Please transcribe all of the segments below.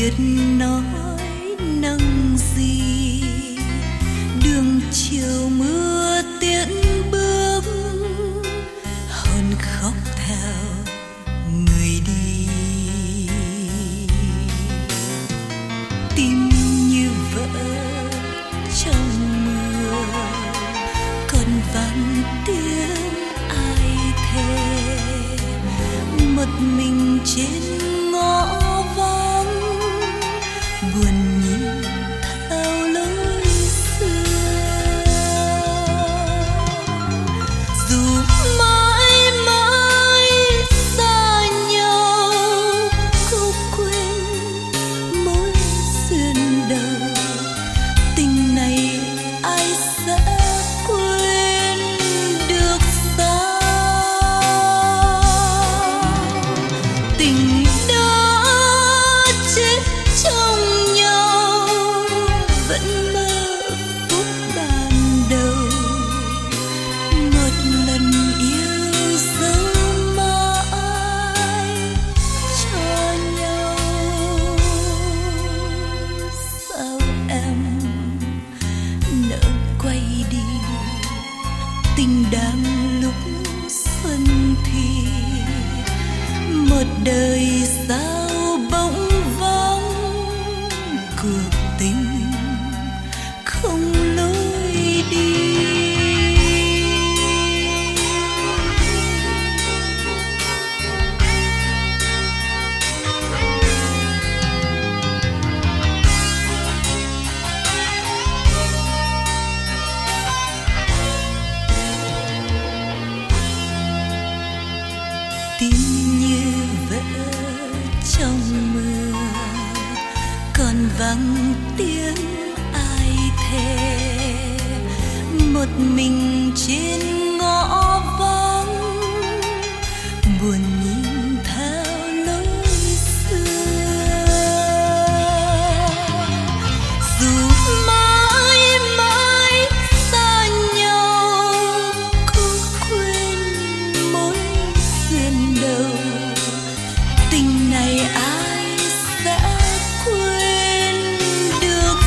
biết nói năng gì. Đường chiều mưa tiễn bước, hồn khóc theo người đi. Tim như vỡ trong mưa, còn vang tiếng ai thề. Một mình trên ngõ vắng, buồn nhìn theo lối xưa. Dù mãi mãi xa nhau, cố quên mối duyên đầu. Tình này ai sẽ quên được sao? Tình đã chết trong nhau, vẫn mơ phút ban đầu. Một lần yêu dấu mãi cho nhau. Sao em nỡ quay đi? Tình đang lúc xuân thì một đời sao bỗng vắng. Cuộc tình không lối đi. Tim như vỡ trong mưa, còn vang tiếng ai thề. Một mình trên ngõ vắng, buồn nhìn theo lối xưa. Dù mãi mãi xa nhau, cố quên mối duyên đầu. Tình này ai sẽ quên được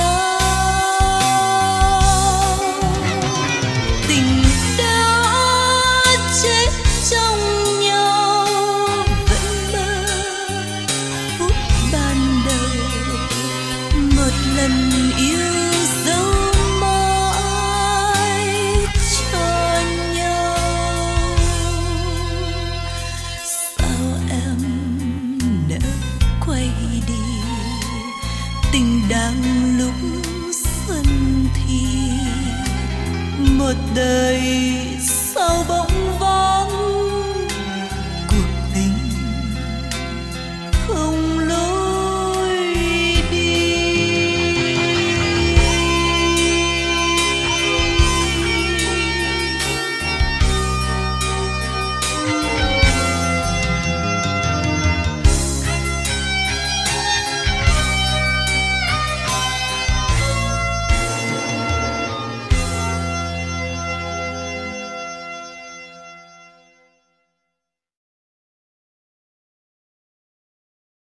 sao? Tình đã chết trong nhau, vẫn mơ phút ban đầu. Một lần yêu dấu mãi cho nhau. Sao em nỡ quay đi? Tình đang lúc xuân thì một đời sao bỗng